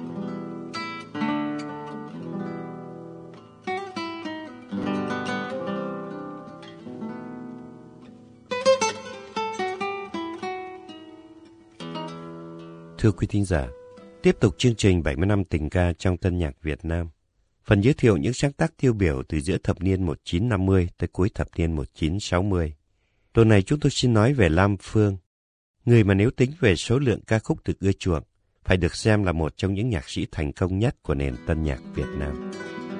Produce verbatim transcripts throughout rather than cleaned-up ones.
Thưa quý thính giả, tiếp tục chương trình bảy mươi năm tình ca trong tân nhạc Việt Nam. Phần giới thiệu những sáng tác tiêu biểu từ giữa thập niên một nghìn chín trăm năm mươi tới cuối thập niên một nghìn chín trăm sáu mươi. Tuần này chúng tôi xin nói về Lam Phương, người mà nếu tính về số lượng ca khúc được ưa chuộng, phải được xem là một trong những nhạc sĩ thành công nhất của nền tân nhạc Việt Nam.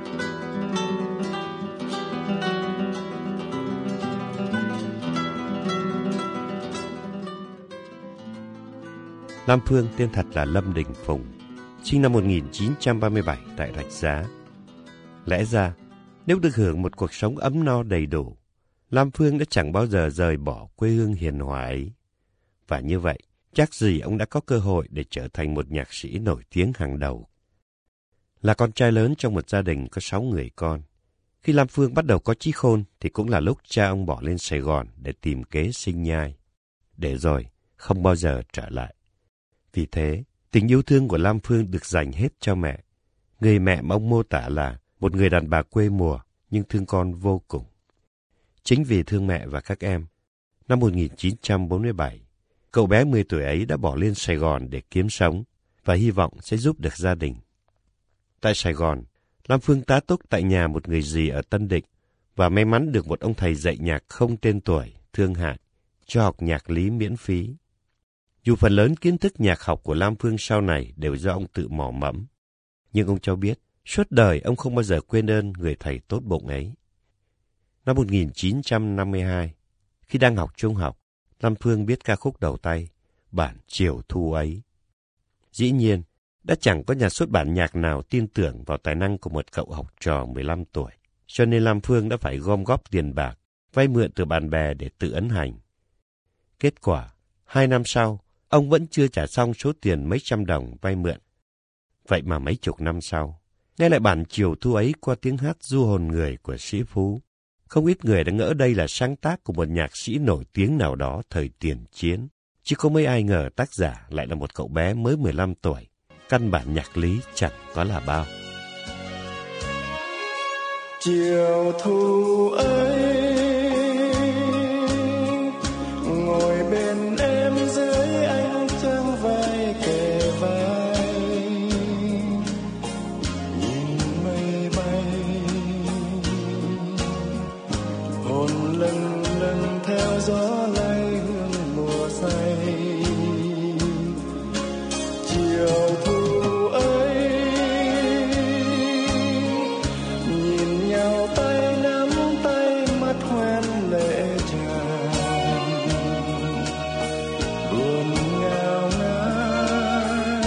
Lam Phương tên thật là Lâm Đình Phùng, sinh năm một nghìn chín trăm ba mươi bảy tại Rạch Giá. Lẽ ra, nếu được hưởng một cuộc sống ấm no đầy đủ, Lam Phương đã chẳng bao giờ rời bỏ quê hương hiền hòa ấy. Và như vậy, chắc gì ông đã có cơ hội để trở thành một nhạc sĩ nổi tiếng hàng đầu. Là con trai lớn trong một gia đình có sáu người con, khi Lam Phương bắt đầu có chí khôn thì cũng là lúc cha ông bỏ lên Sài Gòn để tìm kế sinh nhai, để rồi không bao giờ trở lại. Vì thế, tình yêu thương của Lam Phương được dành hết cho mẹ. Người mẹ mà ông mô tả là một người đàn bà quê mùa nhưng thương con vô cùng. Chính vì thương mẹ và các em, năm một nghìn chín trăm bốn mươi bảy, cậu bé mười tuổi ấy đã bỏ lên Sài Gòn để kiếm sống và hy vọng sẽ giúp được gia đình. Tại Sài Gòn, Lam Phương tá túc tại nhà một người dì ở Tân Định và may mắn được một ông thầy dạy nhạc không tên tuổi, thương hại, cho học nhạc lý miễn phí. Dù phần lớn kiến thức nhạc học của Lam Phương sau này đều do ông tự mò mẫm, nhưng ông cho biết suốt đời ông không bao giờ quên ơn người thầy tốt bụng ấy. Năm một nghìn chín trăm năm mươi hai, khi đang học trung học, Lam Phương viết ca khúc đầu tay, bản Chiều Thu Ấy. Dĩ nhiên, đã chẳng có nhà xuất bản nhạc nào tin tưởng vào tài năng của một cậu học trò mười lăm tuổi, cho nên Lam Phương đã phải gom góp tiền bạc, vay mượn từ bạn bè để tự ấn hành. Kết quả, hai năm sau, ông vẫn chưa trả xong số tiền mấy trăm đồng vay mượn. Vậy mà mấy chục năm sau, nghe lại bản Chiều Thu Ấy qua tiếng hát du hồn người của Sĩ Phú, không ít người đã ngỡ đây là sáng tác của một nhạc sĩ nổi tiếng nào đó thời tiền chiến. Chứ không mấy ai ngờ tác giả lại là một cậu bé mới mười lăm tuổi, căn bản nhạc lý chẳng có là bao. Chiều thu ấy, ngồi bên em dưới ánh trăng vai kề vai, nhìn mây bay, hồn lâng lâng theo gió lay hương mùa say. Chiều thu ấy, nhìn nhau tay nắm tay mắt hoen lệ tràn, buồn ngào ngán,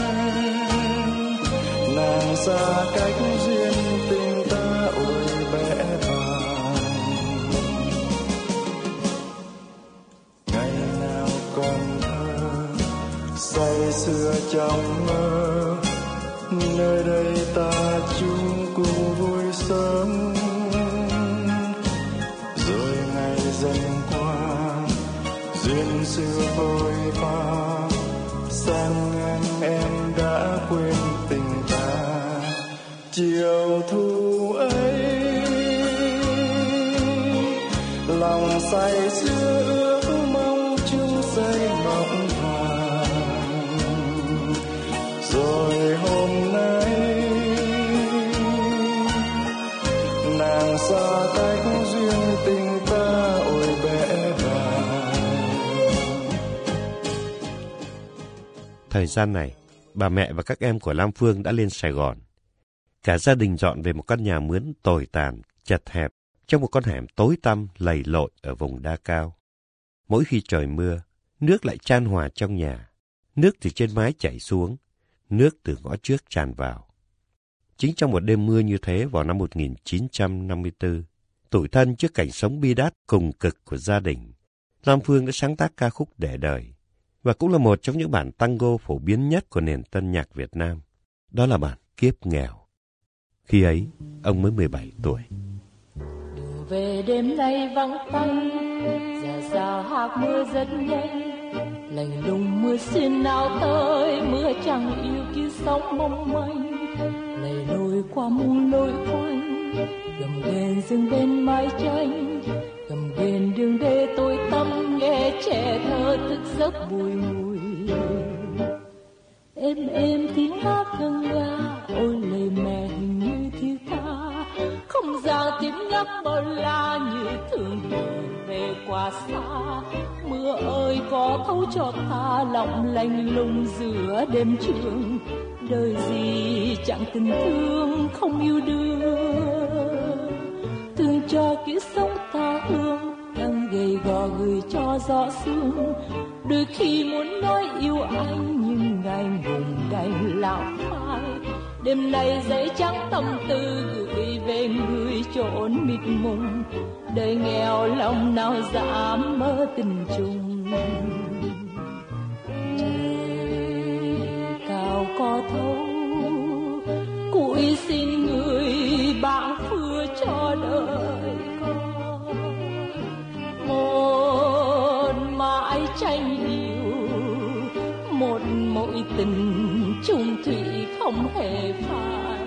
nàng xa cách duyên tình ta ôi bẽ bàng. Ngày nào còn thơ say sưa trong mơ, nơi đây ta chung cùng vui sống. Rồi ngày dần qua, duyên xưa vội pha, sang ngang em đã quên tình ta. Chiều thu ấy, lòng say sưa ước mong chung xây mộng vàng. Rồi hôm nay, nàng xa cách duyên tình ta ôi bẽ bàng. Thời gian này, bà mẹ và các em của Lam Phương đã lên Sài Gòn. Cả gia đình dọn về một căn nhà mướn tồi tàn, chật hẹp, trong một con hẻm tối tăm lầy lội ở vùng đa cao. Mỗi khi trời mưa, nước lại chan hòa trong nhà. Nước từ trên mái chảy xuống, nước từ ngõ trước tràn vào. Chính trong một đêm mưa như thế vào năm một nghìn chín trăm năm mươi tư, tủi thân trước cảnh sống bi đát cùng cực của gia đình, Lam Phương đã sáng tác ca khúc Để Đời, và cũng là một trong những bản tango phổ biến nhất của nền tân nhạc Việt Nam. Đó là bản Kiếp Nghèo. Khi ấy, ông mới mười bảy tuổi. Đường về đêm nay vắng tanh, giờ xa hạt mưa rất nhanh, lạnh lùng mưa xin nào tới, mưa chẳng yêu kia sóng mong manh, lầy lội qua muôn lối quanh, gầm ghềnh dừng bên mái tranh, gầm ghềnh đường đê tối tăm, nghe trẻ thơ thức giấc bùi ngùi. Êm êm tiếng hát ngân nga, ôi lời mẹ hình như thiết tha, không gian tiếng nhắc bao la như thường đường về quá xa. Mưa ơi có thấu cho ta lòng lạnh lùng giữa đêm trường, đời gì chẳng tình thương không yêu đương, thương cho kiếp sống ta hương, thân gầy gò gửi cho gió sương. Đôi khi muốn nói yêu anh nhưng ngày ngùng đành lạc phai, đêm nay giấy trắng tâm tư gửi về người chốn mịt mùng, đời nghèo lòng nào dám mơ tình chung. Trời cao có thấu cúi xin người bạn phưa cho đời con, một mãi tranh yêu, một mối tình chung thủy không hề phai.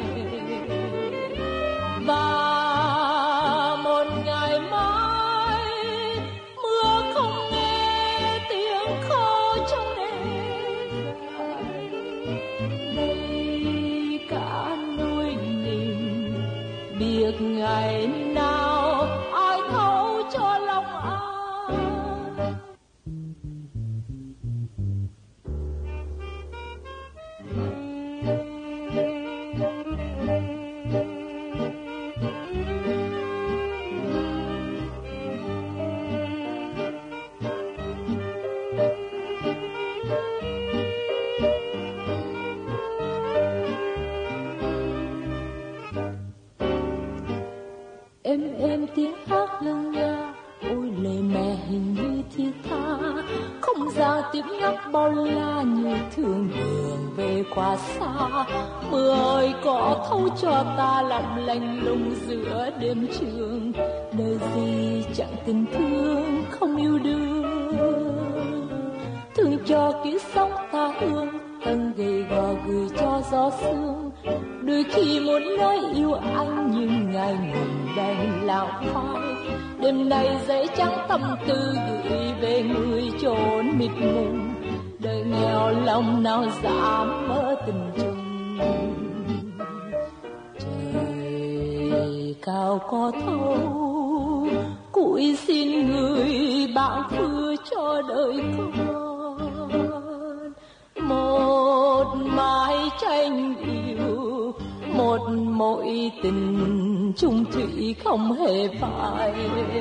Và một ngày mai mưa không nghe tiếng khô trong đêm dài, đây cả nỗi niềm biết ngày nào ai thấu cho lòng ai. Êm êm tiếng hát ngân nga, ôi lời mẹ hình như thiết tha, không gian tiếng nhắc bao la như thường đường về quá xa. Mưa ơi có thấu cho ta lòng lạnh lùng giữa đêm trường, đời gì chẳng tình thương không yêu đương, thương cho kiếp sống ta hương, thân gầy gò gửi cho gió sương. Đôi khi muốn nói yêu anh nhưng ngày ngùng đành lạc phai, đêm nay giấy trắng tâm tư gửi về người chốn mịt mùng, đời nghèo lòng nào dám mơ tình chung. Trời cao có thấu cúi xin người bạn phưa cho đời con, một mái tranh yêu, một mối tình chung thủy không hề phai.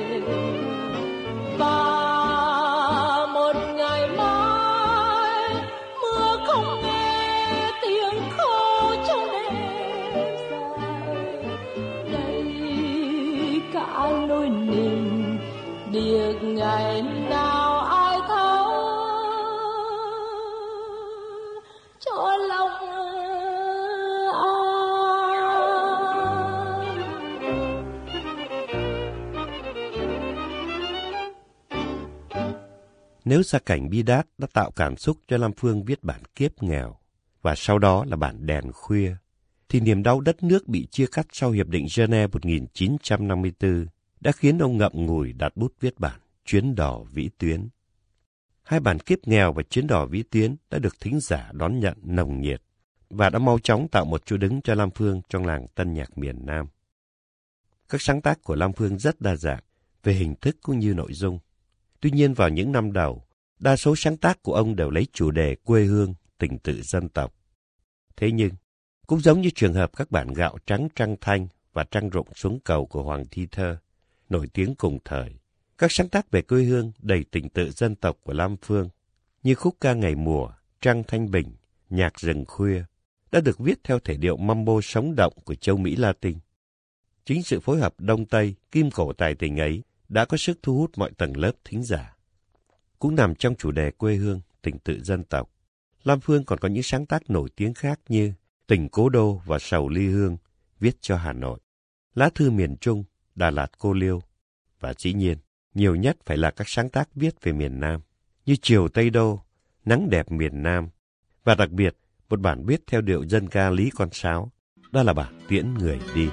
Và một ngày mai mưa không nghe tiếng khô trong đêm dài, đây cả nỗi niềm biết ngày nào ai thấu cho lòng ai. Nếu gia cảnh bi đát đã tạo cảm xúc cho Lam Phương viết bản Kiếp Nghèo và sau đó là bản Đèn Khuya, thì niềm đau đất nước bị chia cắt sau Hiệp định Geneva một nghìn chín trăm năm mươi tư đã khiến ông ngậm ngùi đặt bút viết bản Chuyến đò vĩ tuyến. Hai bản Kiếp Nghèo và Chuyến đò vĩ tuyến đã được thính giả đón nhận nồng nhiệt và đã mau chóng tạo một chỗ đứng cho Lam Phương trong làng tân nhạc miền Nam. Các sáng tác của Lam Phương rất đa dạng về hình thức cũng như nội dung. Tuy nhiên vào những năm đầu, đa số sáng tác của ông đều lấy chủ đề quê hương, tình tự dân tộc. Thế nhưng, cũng giống như trường hợp các bản Gạo Trắng Trăng Thanh và Trăng Rụng Xuống Cầu của Hoàng Thi Thơ, nổi tiếng cùng thời, các sáng tác về quê hương đầy tình tự dân tộc của Lam Phương, như khúc ca Ngày Mùa, Trăng Thanh Bình, Nhạc Rừng Khuya, đã được viết theo thể điệu mambo sống động của châu Mỹ Latin. Chính sự phối hợp Đông Tây, kim cổ tài tình ấy đã có sức thu hút mọi tầng lớp thính giả. Cũng nằm trong chủ đề quê hương, tình tự dân tộc, Lam Phương còn có những sáng tác nổi tiếng khác như Tình Cố Đô và Sầu Ly Hương, viết cho Hà Nội, Lá Thư Miền Trung, Đà Lạt Cô Liêu, và dĩ nhiên, nhiều nhất phải là các sáng tác viết về miền Nam, như Chiều Tây Đô, Nắng Đẹp Miền Nam, và đặc biệt một bản viết theo điệu dân ca Lý Con Sáo, đó là bản Tiễn Người Đi.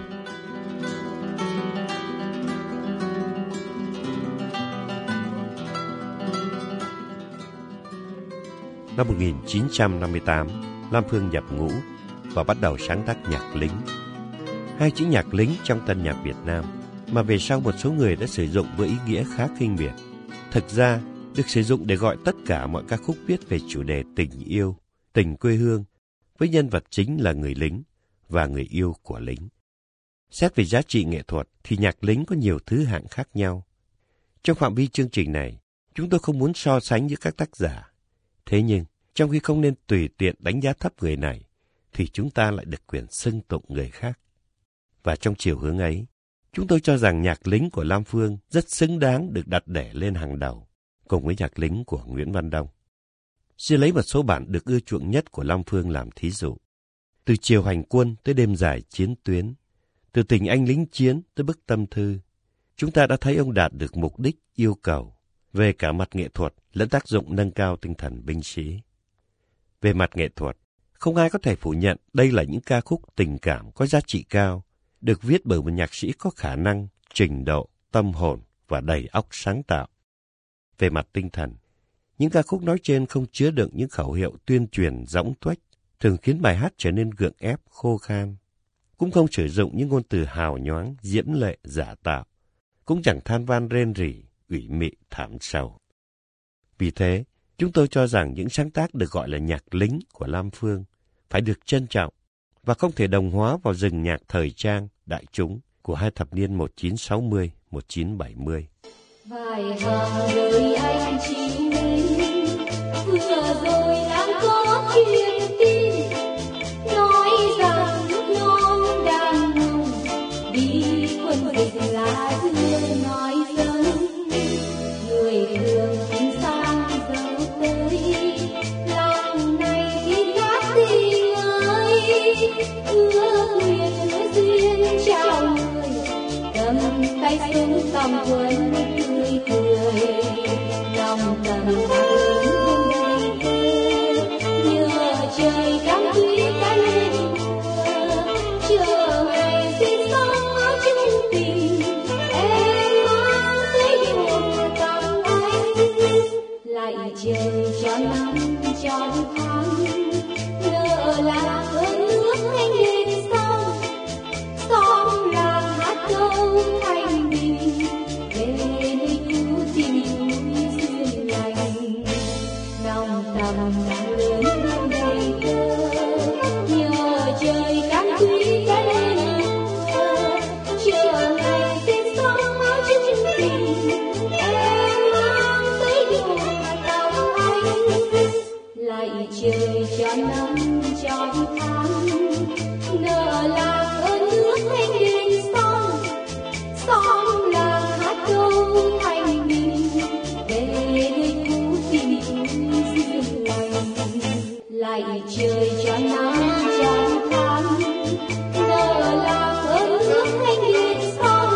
Năm một nghìn chín trăm năm mươi tám, Lam Phương nhập ngũ và bắt đầu sáng tác nhạc lính. Hai chữ nhạc lính trong tân nhạc Việt Nam mà về sau một số người đã sử dụng với ý nghĩa khá khinh miệt, thực ra được sử dụng để gọi tất cả mọi ca khúc viết về chủ đề tình yêu, tình quê hương, với nhân vật chính là người lính và người yêu của lính. Xét về giá trị nghệ thuật thì nhạc lính có nhiều thứ hạng khác nhau. Trong phạm vi chương trình này, chúng tôi không muốn so sánh với các tác giả. Thế nhưng, trong khi không nên tùy tiện đánh giá thấp người này, thì chúng ta lại được quyền xưng tụng người khác. Và trong chiều hướng ấy, chúng tôi cho rằng nhạc lính của Lam Phương rất xứng đáng được đặt để lên hàng đầu, cùng với nhạc lính của Nguyễn Văn Đông. Xin lấy một số bản được ưa chuộng nhất của Lam Phương làm thí dụ. Từ Chiều Hành Quân tới Đêm Dài Chiến Tuyến, từ Tình Anh Lính Chiến tới Bức Tâm Thư, chúng ta đã thấy ông đạt được mục đích yêu cầu về cả mặt nghệ thuật lẫn tác dụng nâng cao tinh thần binh sĩ. Về mặt nghệ thuật, không ai có thể phủ nhận đây là những ca khúc tình cảm có giá trị cao, được viết bởi một nhạc sĩ có khả năng, trình độ, tâm hồn và đầy óc sáng tạo. Về mặt tinh thần, những ca khúc nói trên không chứa đựng những khẩu hiệu tuyên truyền dõng tuếch, thường khiến bài hát trở nên gượng ép, khô khan. Cũng không sử dụng những ngôn từ hào nhoáng, diễm lệ, giả tạo. Cũng chẳng than van rên rỉ, ủy mị, thảm sầu. Vì thế, chúng tôi cho rằng những sáng tác được gọi là nhạc lính của Lam Phương phải được trân trọng và không thể đồng hóa vào rừng nhạc thời trang, đại chúng của hai thập niên một nghìn chín trăm sáu mươi đến một nghìn chín trăm bảy mươi. Vài hàng đời anh chỉ đến, vừa rồi đang có truyền tin, nói rằng nước non đang nồng, đi quân dịch lá thương nói dân, người thường xin sang dấu tới, lòng này thì khác tình ơi, ước nguyện hứa duyên chào người, cầm tay súng cầm quân tươi cười, lòng tầm thác lớn đầy thơ, nhờ trời cam quý cái lên mưa, chờ ngày xin sống ở chung tình, em mang tới điều tặng anh, lại chờ cho năm cho tháng, nợ là cơn nước anh đến sau, xóm làng hát câu thanh bình, về nơi cũ tìm vui duyên lành, lòng tầm đang lớn đầy thơ, nhờ trời cam quý cái lên mưa, chờ ngày xin sống áo chung tình, em mang tới điều tặng anh, lại trời cho năm cho tháng, nợ là cơn nước anh đến sau, xóm làng hát câu thanh bình, về nơi cũ tìm vui duyên lành, lại trời cho năm cho tháng, nợ là cơn nước anh đến sau,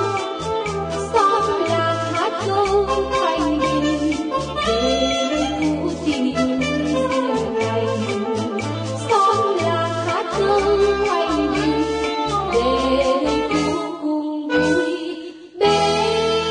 xóm làng hát câu thanh bình, về nơi cũ tìm vui duyên lành, xóm làng hát câu thanh bình, về nơi cũ cùng vui bên.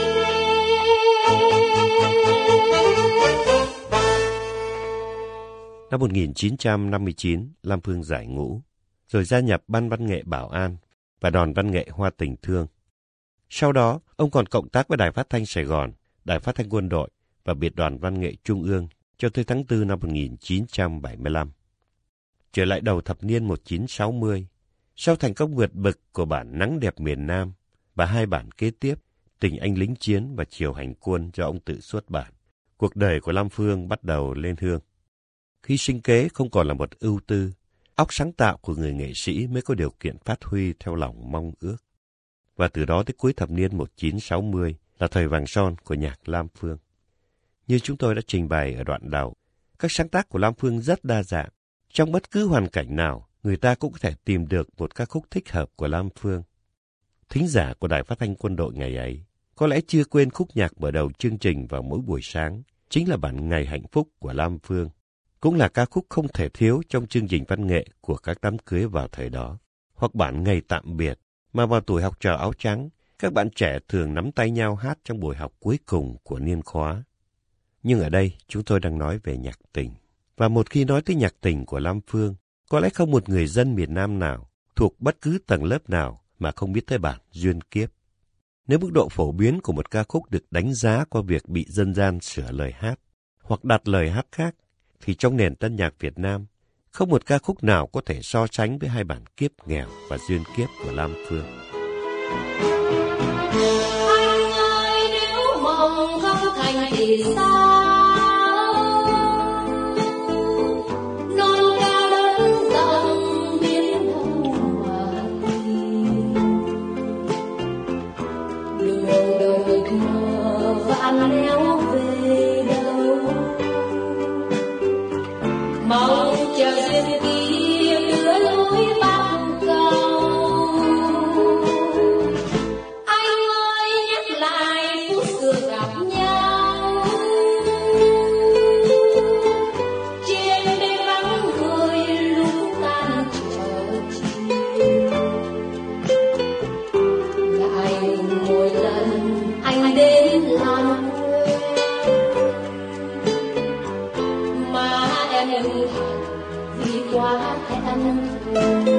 Năm một nghìn chín trăm năm mươi chín, Lam Phương giải ngũ, rồi gia nhập Ban Văn nghệ Bảo An và Đoàn Văn nghệ Hoa Tình Thương. Sau đó, ông còn cộng tác với Đài Phát thanh Sài Gòn, Đài Phát thanh Quân đội và Biệt đoàn Văn nghệ Trung ương cho tới tháng tư năm một nghìn chín trăm bảy mươi lăm. Trở lại đầu thập niên một nghìn chín trăm sáu mươi, sau thành công vượt bậc của bản Nắng Đẹp Miền Nam và hai bản kế tiếp, Tình Anh Lính Chiến và Chiều Hành Quân do ông tự xuất bản, cuộc đời của Lam Phương bắt đầu lên hương. Khi sinh kế không còn là một ưu tư, óc sáng tạo của người nghệ sĩ mới có điều kiện phát huy theo lòng mong ước. Và từ đó tới cuối thập niên một nghìn chín trăm sáu mươi là thời vàng son của nhạc Lam Phương. Như chúng tôi đã trình bày ở đoạn đầu, các sáng tác của Lam Phương rất đa dạng. Trong bất cứ hoàn cảnh nào, người ta cũng có thể tìm được một ca khúc thích hợp của Lam Phương. Thính giả của Đài Phát thanh Quân đội ngày ấy có lẽ chưa quên khúc nhạc mở đầu chương trình vào mỗi buổi sáng, chính là bản Ngày Hạnh Phúc của Lam Phương, cũng là ca khúc không thể thiếu trong chương trình văn nghệ của các đám cưới vào thời đó, hoặc bản Ngày Tạm Biệt mà vào tuổi học trò áo trắng, các bạn trẻ thường nắm tay nhau hát trong buổi học cuối cùng của niên khóa. Nhưng ở đây chúng tôi đang nói về nhạc tình. Và một khi nói tới nhạc tình của Lam Phương, có lẽ không một người dân miền Nam nào, thuộc bất cứ tầng lớp nào mà không biết tới bản Duyên Kiếp. Nếu mức độ phổ biến của một ca khúc được đánh giá qua việc bị dân gian sửa lời hát, hoặc đặt lời hát khác, thì trong nền tân nhạc Việt Nam, không một ca khúc nào có thể so sánh với hai bản Kiếp Nghèo và Duyên Kiếp của Lam Phương. Anh ơi, nếu mộng không thành thì sao? Non cao đất rộng biến đâu mà tìm. Đường đời mơ vạn nẻo về đâu. Mong chờ duyên kia đưa lối bắc cầu. Anh ơi nhắc lại phút xưa gặp nhau. Trên đêm vắng người lúc tan trở chiều. Lại mỗi lần anh đến làm quê mà em đừng vì quá thẹn thùng.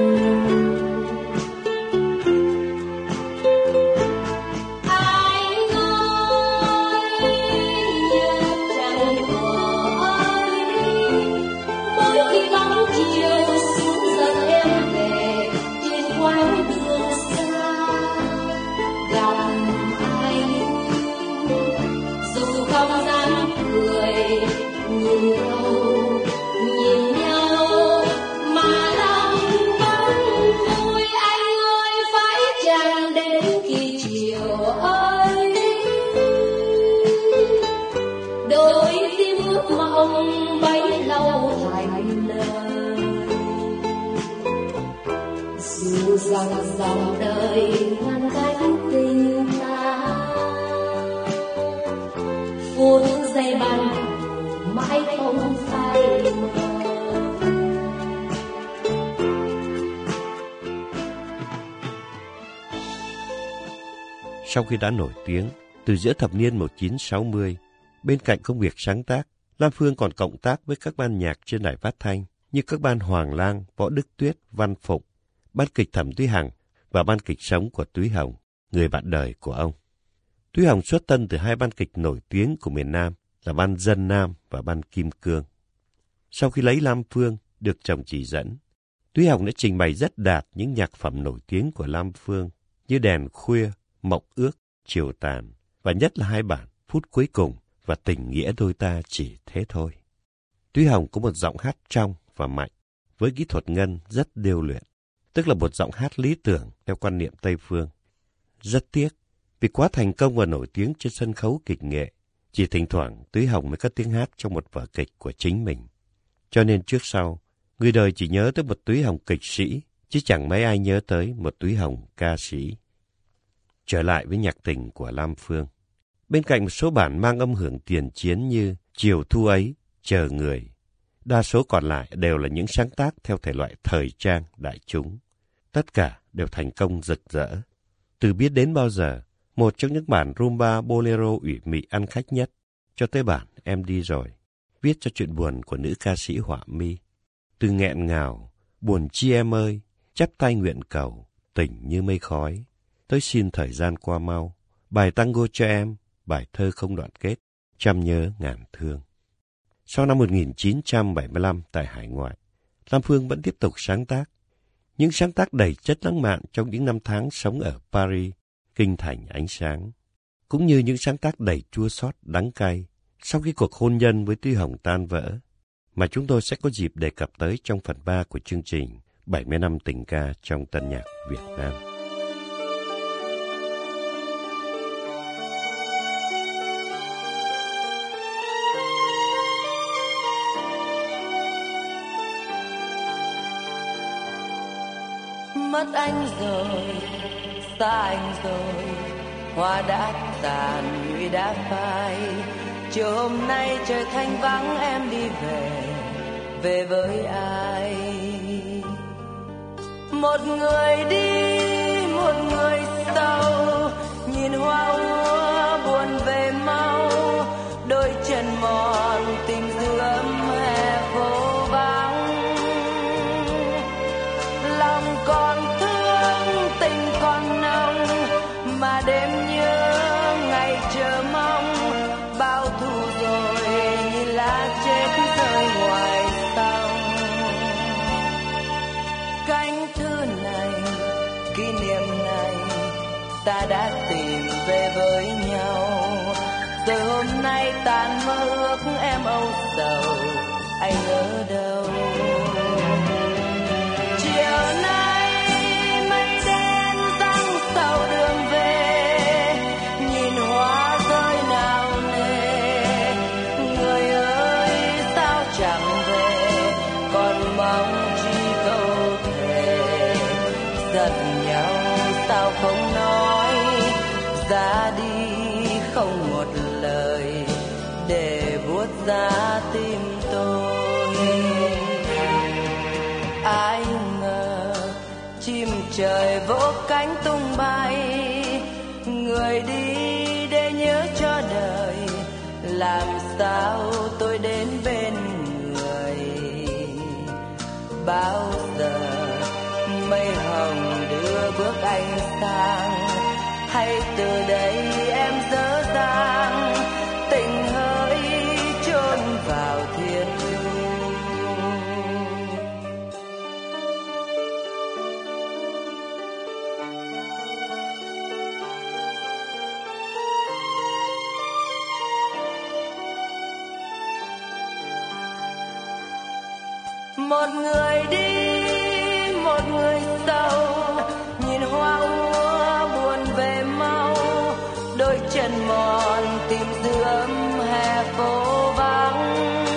Anh ơi nhớ chẳng hỏi mỗi khi bóng chiều xuống dần em về trên quãng đường xa gặp anh dù không dám cười nhìn nhau nhìn nhau mà lòng vẫn vui. Anh ơi phải chăng đến khi chiều ơi đôi tim ước mong bấy lâu thành lời. Dù rằng dòng đời ngăn cách tình ta phút giây ban đầu mãi không phai mờ. Sau khi đã nổi tiếng, từ giữa thập niên một nghìn chín trăm sáu mươi, bên cạnh công việc sáng tác, Lam Phương còn cộng tác với các ban nhạc trên đài phát thanh như các ban Hoàng Lang, Võ Đức Tuyết, Văn Phụng, ban kịch Thẩm Thúy Hằng và ban kịch sống của Túy Hồng, người bạn đời của ông. Túy Hồng xuất thân từ hai ban kịch nổi tiếng của miền Nam là ban Dân Nam và ban Kim Cương. Sau khi lấy Lam Phương được chồng chỉ dẫn, Túy Hồng đã trình bày rất đạt những nhạc phẩm nổi tiếng của Lam Phương như Đèn Khuya, Mộng Ước, Chiều Tàn và nhất là hai bản Phút Cuối Cùng và Tình Nghĩa Đôi Ta Chỉ Thế Thôi. Túy Hồng có một giọng hát trong và mạnh với kỹ thuật ngân rất điêu luyện, tức là một giọng hát lý tưởng theo quan niệm Tây Phương. Rất tiếc, vì quá thành công và nổi tiếng trên sân khấu kịch nghệ, chỉ thỉnh thoảng Túy Hồng mới có tiếng hát trong một vở kịch của chính mình. Cho nên trước sau, người đời chỉ nhớ tới một Túy Hồng kịch sĩ, chứ chẳng mấy ai nhớ tới một Túy Hồng ca sĩ. Trở lại với nhạc tình của Lam Phương. Bên cạnh một số bản mang âm hưởng tiền chiến như Chiều Thu Ấy, Chờ Người, đa số còn lại đều là những sáng tác theo thể loại thời trang đại chúng. Tất cả đều thành công rực rỡ. Từ Biết Đến Bao Giờ, một trong những bản rumba bolero ủy mị ăn khách nhất, cho tới bản Em Đi Rồi, viết cho chuyện buồn của nữ ca sĩ Họa Mi. Từ Nghẹn Ngào, Buồn Chi Em Ơi, Chắp Tay Nguyện Cầu, Tình Như Mây Khói, tới Xin Thời Gian Qua Mau, bài tango cho em, bài thơ không đoạn kết, Trăm Nhớ Ngàn Thương. Sau năm một nghìn chín trăm bảy mươi lăm tại hải ngoại, Lam Phương vẫn tiếp tục sáng tác. Những sáng tác đầy chất lãng mạn trong những năm tháng sống ở Paris, kinh thành ánh sáng, cũng như những sáng tác đầy chua xót đắng cay sau khi cuộc hôn nhân với Túy Hồng tan vỡ, mà chúng tôi sẽ có dịp đề cập tới trong phần ba của chương trình bảy mươi năm tình ca trong tân nhạc Việt Nam. Mất anh rồi, xa anh rồi, hoa đã tàn, người đã phai, chiều hôm nay trời thanh vắng em đi về, về với ai? Một người đi, một người sau, nhìn hoa úa buồn về mau, đôi chân mòn tìm dư ấm hè phố vắng. Lòng còn thương, tình còn nồng, mà đêm nhớ ngày chờ mong. Bao thu rồi như lá chết rơi ngoài sông. Cánh thư này, kỷ niệm này, ta đã tìm về với nhau. Rồi hôm nay tàn mơ ước em âu sầu, anh ở đâu? Chiều nay mây đen giăng sầu đường về, nhìn hoa rơi nào nề. Người ơi sao chẳng về, còn mong chi câu thề. Giận nhau sao không nói, ra đi không một lời để buốt giá tim tôi. Ai ngờ chim trời vỗ cánh tung bay, người đi để nhớ cho đời. Làm sao tôi đến bên người? Bao giờ mây hồng đưa bước anh sang, hay từ đây em dở dang tình hỡi chôn vào thiên thu. Một người đi, một người sầu, nhìn hoa úa buồn về mau, đôi chân mòn tìm dư ấm hè phố vắng.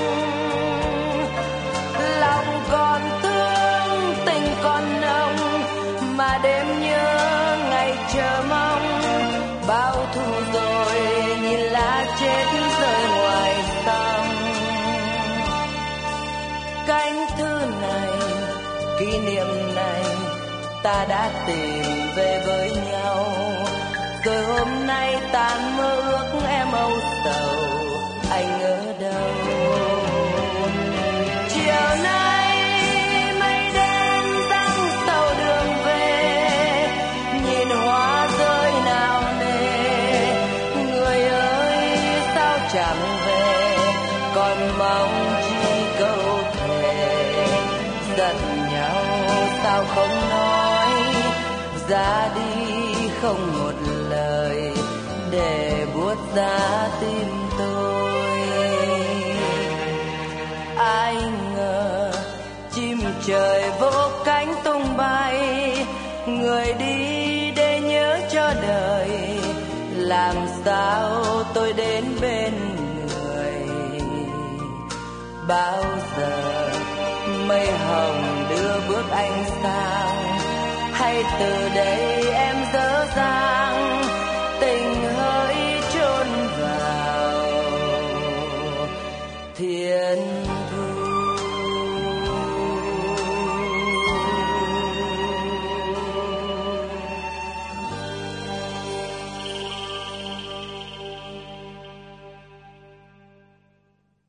Lòng còn thương, tình còn nồng, mà đêm nhớ ngày chờ mong. Bao thu rồi nhìn lá chết rơi ngoài sông. Cánh thư này, kỷ niệm này, ta đã tìm về với nhau. Rồi hôm nay tàn mơ ước em âu sầu, anh ở đâu? Chiều nay mây đen giăng sầu đường về, nhìn hoa rơi nào nề. Người ơi sao chẳng về, còn mong chi câu thề. Giận nhau sao không nói, ra đi không một lời để buốt giá tim tôi. Ai ngờ chim trời vỗ cánh tung bay, người đi để nhớ cho đời. Làm sao tôi đến bên người? Bao giờ mây hồng đưa bước anh sang, hay từ đây